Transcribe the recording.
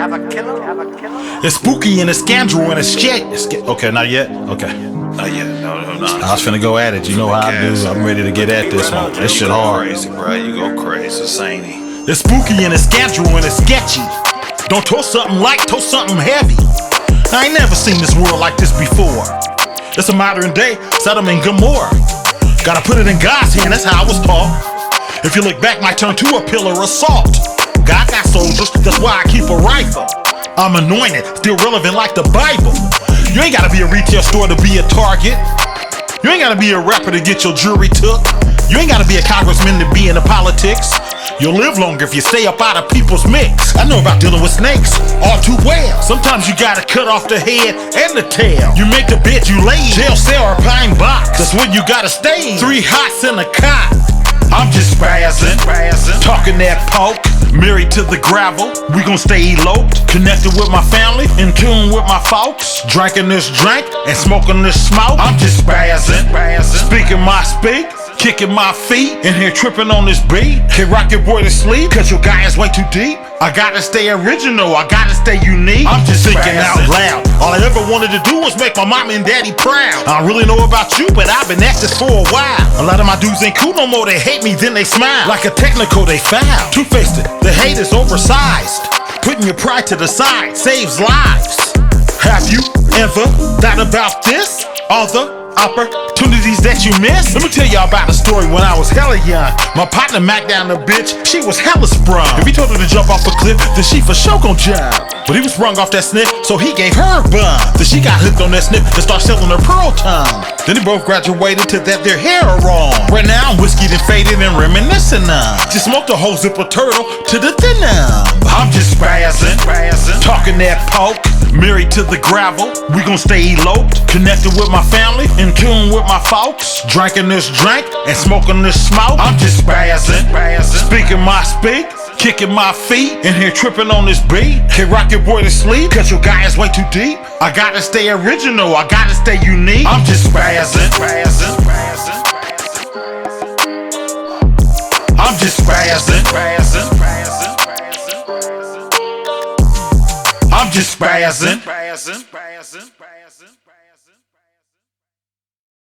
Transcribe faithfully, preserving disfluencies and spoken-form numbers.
It's spooky and it's scandal and it's shit. Okay, not yet? Okay. Not yet. No, no, no. I was finna go at it. You know how I do. I'm ready to get at this one. This shit hard. Crazy, bro. You go crazy. It's zany. It's spooky and it's scandal and it's sketchy. Don't toast something light, toast something heavy. I ain't never seen this world like this before. It's a modern day Sodom and Gomorrah. Gotta put it in God's hand, that's how I was taught. If you look back, might turn to a pillar of salt. God got soldiers, that's why I keep a rifle. I'm anointed, still relevant like the Bible. You ain't gotta be a retail store to be a Target. You ain't gotta be a rapper to get your jewelry took. You ain't gotta be a congressman to be in the politics. You'll live longer if you stay up out of people's mix. I know about dealing with snakes all too well. Sometimes you gotta cut off the head and the tail. You make the bed you lay in, jail cell or pine box. That's when you gotta stay in. Three hots in a cot. I'm just spazzing, talking that poke. Married to the gravel, we gon' stay eloped. Connected with my family, in tune with my folks. Drinking this drink and smoking this smoke. I'm just spazzing, speaking my speak. Kicking my feet, in here tripping on this beat. Can't rock your boy to sleep, cause your guy is way too deep. I gotta stay original, I gotta stay unique. I'm just thinking out loud. All I ever wanted to do was make my mom and daddy proud. I don't really know about you, but I've been at this for a while. A lot of my dudes ain't cool no more, they hate me, then they smile. Like a technical, they foul. Two-faced it, the hate is oversized. Putting your pride to the side saves lives. Have you ever thought about this? All the opportunities that you miss? Let me tell y'all about a story when I was hella young. My partner Mac down the bitch, she was hella sprung. If he told her to jump off a cliff, then she for sure gon' jump. But he was sprung off that sniff, so he gave her a bun. Then she got hooked on that sniff and started selling her pearl tongue. Then they both graduated to that their hair are wrong. Right now I'm whiskey and faded and reminiscing on. Just smoked a whole zipper turtle to the dinner. I'm just spazzing, talking that poke. Married to the gravel, we gon' stay eloped. Connected with my family, in tune with my folks. Drinking this drink and smoking this smoke. I'm just spazzing, speaking my speak. Kicking my feet, in here tripping on this beat. Can't rock your boy to sleep, cause your guy is way too deep. I gotta stay original, I gotta stay unique. I'm just spazzing, I'm just spazzing, I'm just spazzing.